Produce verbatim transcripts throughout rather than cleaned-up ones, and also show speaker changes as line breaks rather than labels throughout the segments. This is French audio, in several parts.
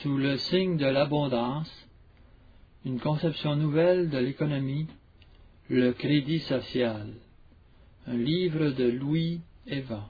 Sous le signe de l'abondance, une conception nouvelle de l'économie, le crédit social. Un livre de Louis Evans.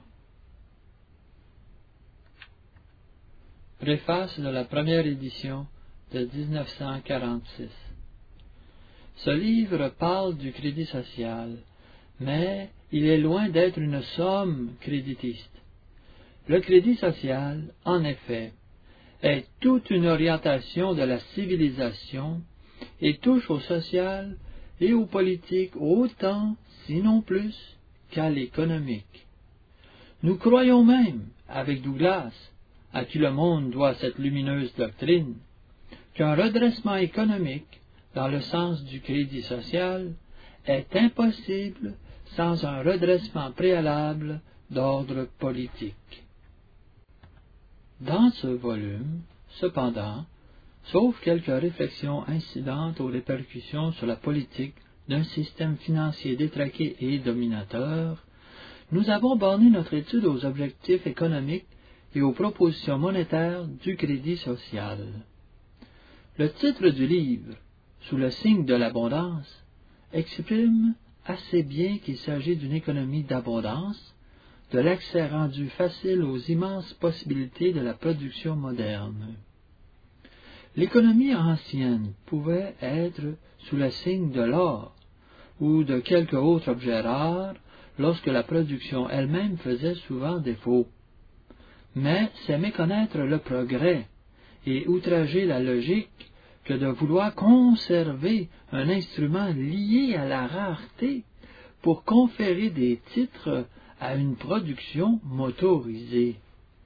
Préface de la première édition de mille neuf cent quarante-six. Ce livre parle du crédit social, mais il est loin d'être une somme créditiste. Le crédit social, en effet, est toute une orientation de la civilisation et touche au social et au politique autant, sinon plus, qu'à l'économique. Nous croyons même, avec Douglas, à qui le monde doit cette lumineuse doctrine, qu'un redressement économique, dans le sens du crédit social, est impossible sans un redressement préalable d'ordre politique. Dans ce volume, cependant, sauf quelques réflexions incidentes aux répercussions sur la politique d'un système financier détraqué et dominateur, nous avons borné notre étude aux objectifs économiques et aux propositions monétaires du crédit social. Le titre du livre, Sous le signe de l'abondance, exprime assez bien qu'il s'agit d'une économie d'abondance, de l'accès rendu facile aux immenses possibilités de la production moderne. L'économie ancienne pouvait être sous le signe de l'or ou de quelque autre objet rare lorsque la production elle-même faisait souvent défaut. Mais c'est méconnaître le progrès et outrager la logique que de vouloir conserver un instrument lié à la rareté pour conférer des titres à une production motorisée.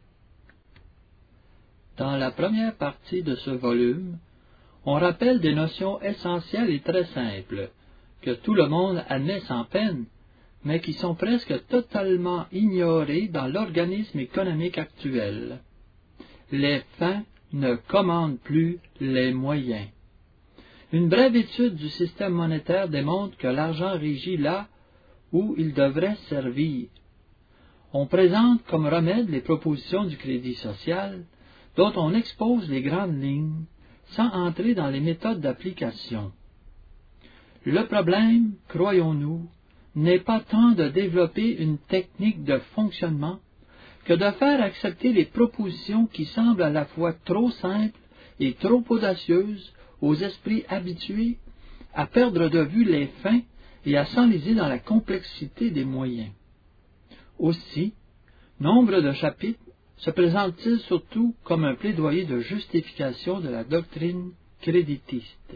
Dans la première partie de ce volume, on rappelle des notions essentielles et très simples, que tout le monde admet sans peine, mais qui sont presque totalement ignorées dans l'organisme économique actuel. Les fins ne commandent plus les moyens. Une brève étude du système monétaire démontre que l'argent régit là où il devrait servir. On présente comme remède les propositions du crédit social, dont on expose les grandes lignes, sans entrer dans les méthodes d'application. Le problème, croyons-nous, n'est pas tant de développer une technique de fonctionnement que de faire accepter les propositions qui semblent à la fois trop simples et trop audacieuses aux esprits habitués à perdre de vue les fins et à s'enliser dans la complexité des moyens. Aussi, nombre de chapitres se présentent-ils surtout comme un plaidoyer de justification de la doctrine créditiste.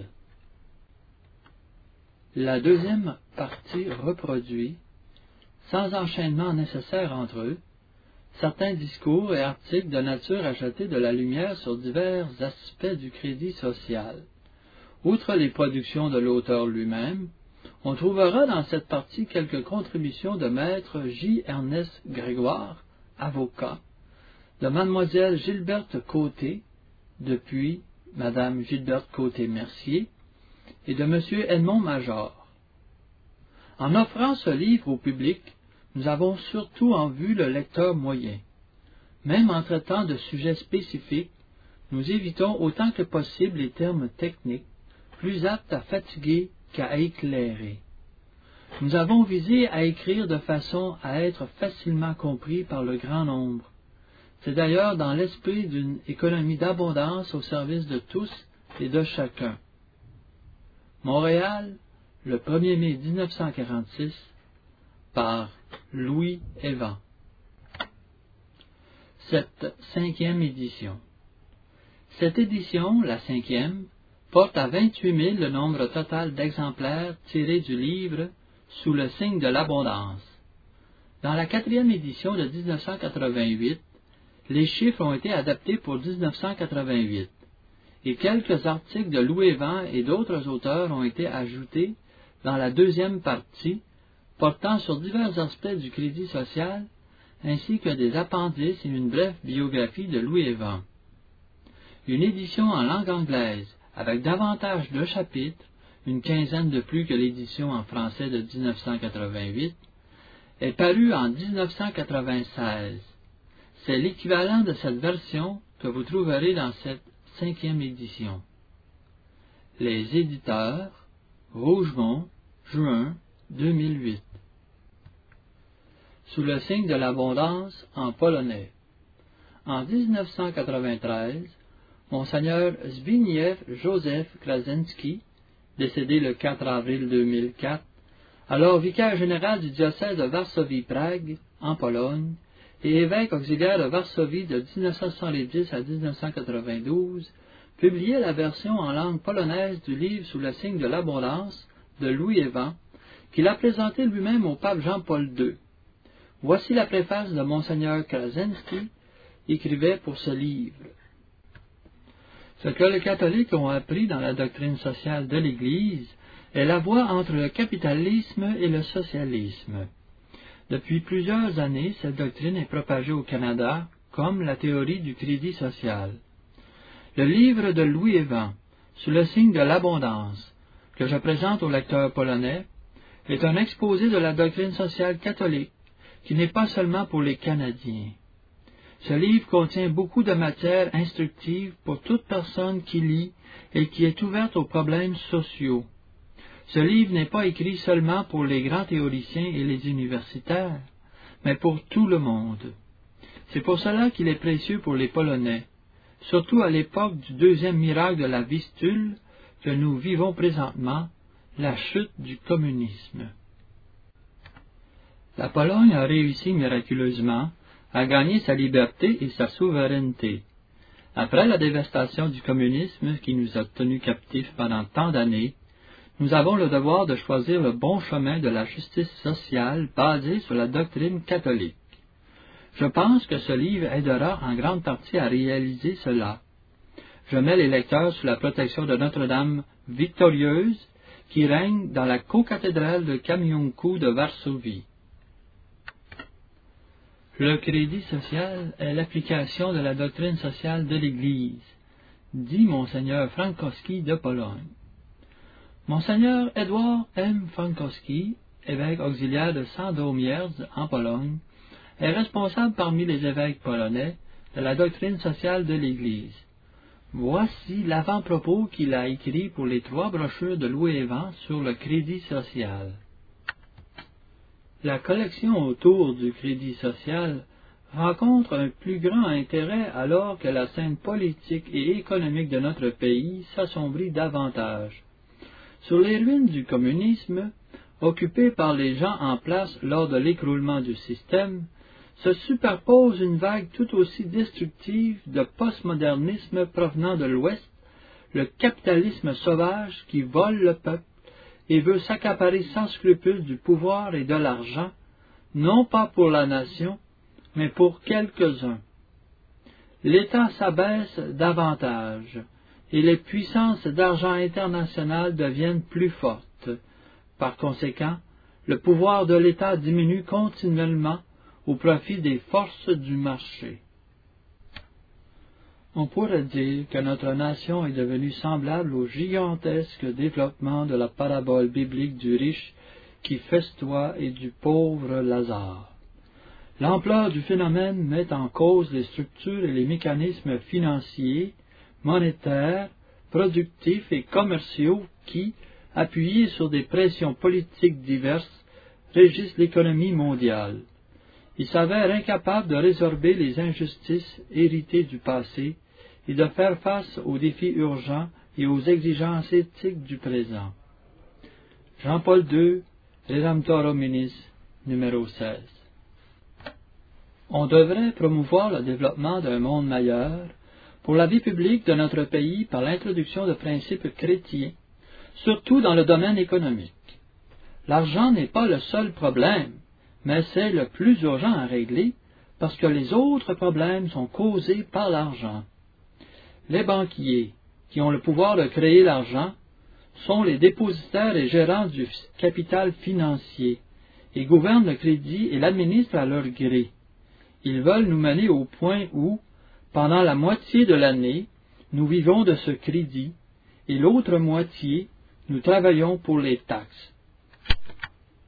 La deuxième partie reproduit, sans enchaînement nécessaire entre eux, certains discours et articles de nature à jeter de la lumière sur divers aspects du crédit social. Outre les productions de l'auteur lui-même, on trouvera dans cette partie quelques contributions de maître J. Ernest Grégoire, avocat, de mademoiselle Gilberte Côté, depuis madame Gilberte Côté-Mercier, et de monsieur Edmond Major. En offrant ce livre au public, nous avons surtout en vue le lecteur moyen. Même en traitant de sujets spécifiques, nous évitons autant que possible les termes techniques, plus aptes à fatiguer qu'à éclairer. Nous avons visé à écrire de façon à être facilement compris par le grand nombre. C'est d'ailleurs dans l'esprit d'une économie d'abondance au service de tous et de chacun. Montréal, le premier mai mille neuf cent quarante-six, par Louis Evans. Cette cinquième édition. Cette édition, la cinquième, porte à vingt-huit mille le nombre total d'exemplaires tirés du livre Sous le signe de l'abondance. Dans la quatrième édition de mille neuf cent quatre-vingt-huit, les chiffres ont été adaptés pour mille neuf cent quatre-vingt-huit, et quelques articles de Louis Evans et d'autres auteurs ont été ajoutés dans la deuxième partie, portant sur divers aspects du crédit social, ainsi que des appendices et une brève biographie de Louis Evans. Une édition en langue anglaise, avec davantage de chapitres, une quinzaine de plus que l'édition en français de mille neuf cent quatre-vingt-huit, est parue en mille neuf cent quatre-vingt-seize. C'est l'équivalent de cette version que vous trouverez dans cette cinquième édition. Les éditeurs, Rougemont, juin deux mille huit. Sous le signe de l'abondance en polonais. En dix-neuf cent quatre-vingt-treize, Monseigneur Zbigniew Joseph Krasinski, décédé le quatre avril deux mille quatre, alors vicaire général du diocèse de Varsovie-Prague, en Pologne, et évêque auxiliaire de Varsovie de dix-neuf cent soixante-dix à dix-neuf cent quatre-vingt-douze, publiait la version en langue polonaise du livre Sous le signe de l'abondance de Louis Évans, qu'il a présenté lui-même au pape Jean-Paul deux. Voici la préface de Monseigneur Krasinski, écrivait pour ce livre. Ce que les catholiques ont appris dans la doctrine sociale de l'Église est la voie entre le capitalisme et le socialisme. Depuis plusieurs années, cette doctrine est propagée au Canada comme la théorie du crédit social. Le livre de Louis Évans, Sous le signe de l'abondance, que je présente aux lecteurs polonais, est un exposé de la doctrine sociale catholique qui n'est pas seulement pour les Canadiens. Ce livre contient beaucoup de matière instructive pour toute personne qui lit et qui est ouverte aux problèmes sociaux. Ce livre n'est pas écrit seulement pour les grands théoriciens et les universitaires, mais pour tout le monde. C'est pour cela qu'il est précieux pour les Polonais, surtout à l'époque du deuxième miracle de la Vistule que nous vivons présentement, la chute du communisme. La Pologne a réussi miraculeusement à gagner sa liberté et sa souveraineté. Après la dévastation du communisme qui nous a tenus captifs pendant tant d'années, nous avons le devoir de choisir le bon chemin de la justice sociale basée sur la doctrine catholique. Je pense que ce livre aidera en grande partie à réaliser cela. Je mets les lecteurs sous la protection de Notre-Dame victorieuse qui règne dans la co-cathédrale de Kamionku de Varsovie. Le crédit social est l'application de la doctrine sociale de l'Église, dit Monseigneur Frankowski de Pologne. Monseigneur Edward M. Frankowski, évêque auxiliaire de Sandomierz en Pologne, est responsable parmi les évêques polonais de la doctrine sociale de l'Église. Voici l'avant-propos qu'il a écrit pour les trois brochures de Louis Évans sur le crédit social. La collection autour du crédit social rencontre un plus grand intérêt alors que la scène politique et économique de notre pays s'assombrit davantage. Sur les ruines du communisme, occupées par les gens en place lors de l'écroulement du système, se superpose une vague tout aussi destructive de postmodernisme provenant de l'Ouest, le capitalisme sauvage qui vole le peuple et veut s'accaparer sans scrupule du pouvoir et de l'argent, non pas pour la nation, mais pour quelques-uns. L'État s'abaisse davantage, et les puissances d'argent international deviennent plus fortes. Par conséquent, le pouvoir de l'État diminue continuellement au profit des forces du marché. On pourrait dire que notre nation est devenue semblable au gigantesque développement de la parabole biblique du riche qui festoie et du pauvre Lazare. L'ampleur du phénomène met en cause les structures et les mécanismes financiers, monétaires, productifs et commerciaux qui, appuyés sur des pressions politiques diverses, régissent l'économie mondiale. Ils s'avèrent incapables de résorber les injustices héritées du passé et de faire face aux défis urgents et aux exigences éthiques du présent. Jean-Paul deux, Redemptor Hominis, numéro seize. On devrait promouvoir le développement d'un monde meilleur pour la vie publique de notre pays par l'introduction de principes chrétiens, surtout dans le domaine économique. L'argent n'est pas le seul problème, mais c'est le plus urgent à régler parce que les autres problèmes sont causés par l'argent. Les banquiers, qui ont le pouvoir de créer l'argent, sont les dépositaires et gérants du capital financier et gouvernent le crédit et l'administrent à leur gré. Ils veulent nous mener au point où, pendant la moitié de l'année, nous vivons de ce crédit et l'autre moitié, nous travaillons pour les taxes.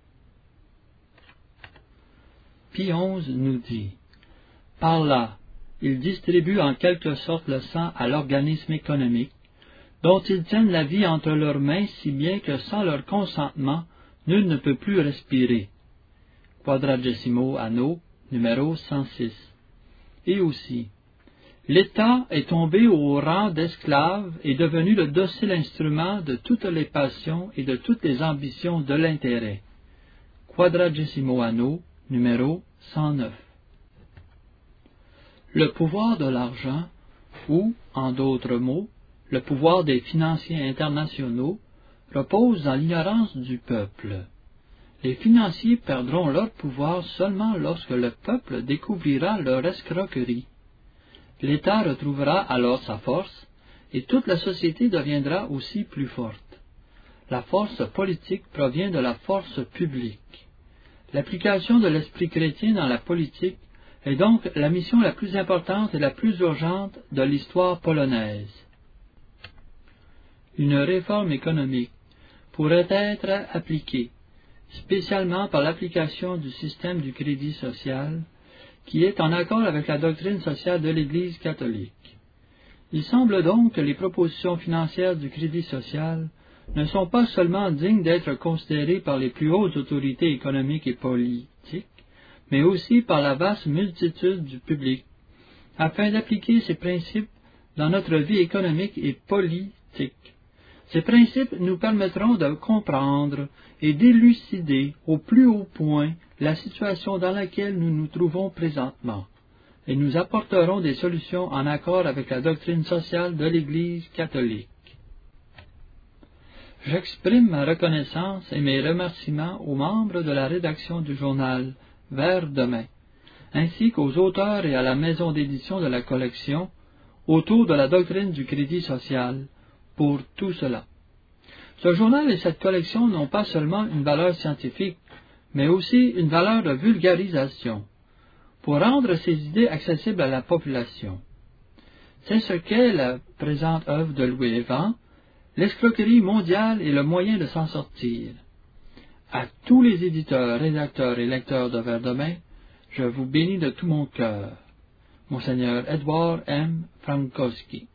Pie onze nous dit, « Par là, ils distribuent en quelque sorte le sang à l'organisme économique, dont ils tiennent la vie entre leurs mains si bien que sans leur consentement, nul ne peut plus respirer. Quadragesimo anno, numéro cent six. Et aussi, l'État est tombé au rang d'esclave et devenu le docile instrument de toutes les passions et de toutes les ambitions de l'intérêt. Quadragesimo anno, numéro cent neuf. Le pouvoir de l'argent, ou, en d'autres mots, le pouvoir des financiers internationaux, repose dans l'ignorance du peuple. Les financiers perdront leur pouvoir seulement lorsque le peuple découvrira leur escroquerie. L'État retrouvera alors sa force, et toute la société deviendra aussi plus forte. La force politique provient de la force publique. L'application de l'esprit chrétien dans la politique est donc la mission la plus importante et la plus urgente de l'histoire polonaise. Une réforme économique pourrait être appliquée, spécialement par l'application du système du crédit social, qui est en accord avec la doctrine sociale de l'Église catholique. Il semble donc que les propositions financières du crédit social ne sont pas seulement dignes d'être considérées par les plus hautes autorités économiques et politiques, mais aussi par la vaste multitude du public, afin d'appliquer ces principes dans notre vie économique et politique. Ces principes nous permettront de comprendre et d'élucider au plus haut point la situation dans laquelle nous nous trouvons présentement, et nous apporterons des solutions en accord avec la doctrine sociale de l'Église catholique. J'exprime ma reconnaissance et mes remerciements aux membres de la rédaction du journal Vers demain, ainsi qu'aux auteurs et à la maison d'édition de la collection autour de la doctrine du crédit social, pour tout cela. Ce journal et cette collection n'ont pas seulement une valeur scientifique, mais aussi une valeur de vulgarisation, pour rendre ces idées accessibles à la population. C'est ce qu'est la présente œuvre de Louis Évans, l'escroquerie mondiale et le moyen de s'en sortir. À tous les éditeurs, rédacteurs et lecteurs de Vers demain, je vous bénis de tout mon cœur. Monseigneur Edward M. Frankowski.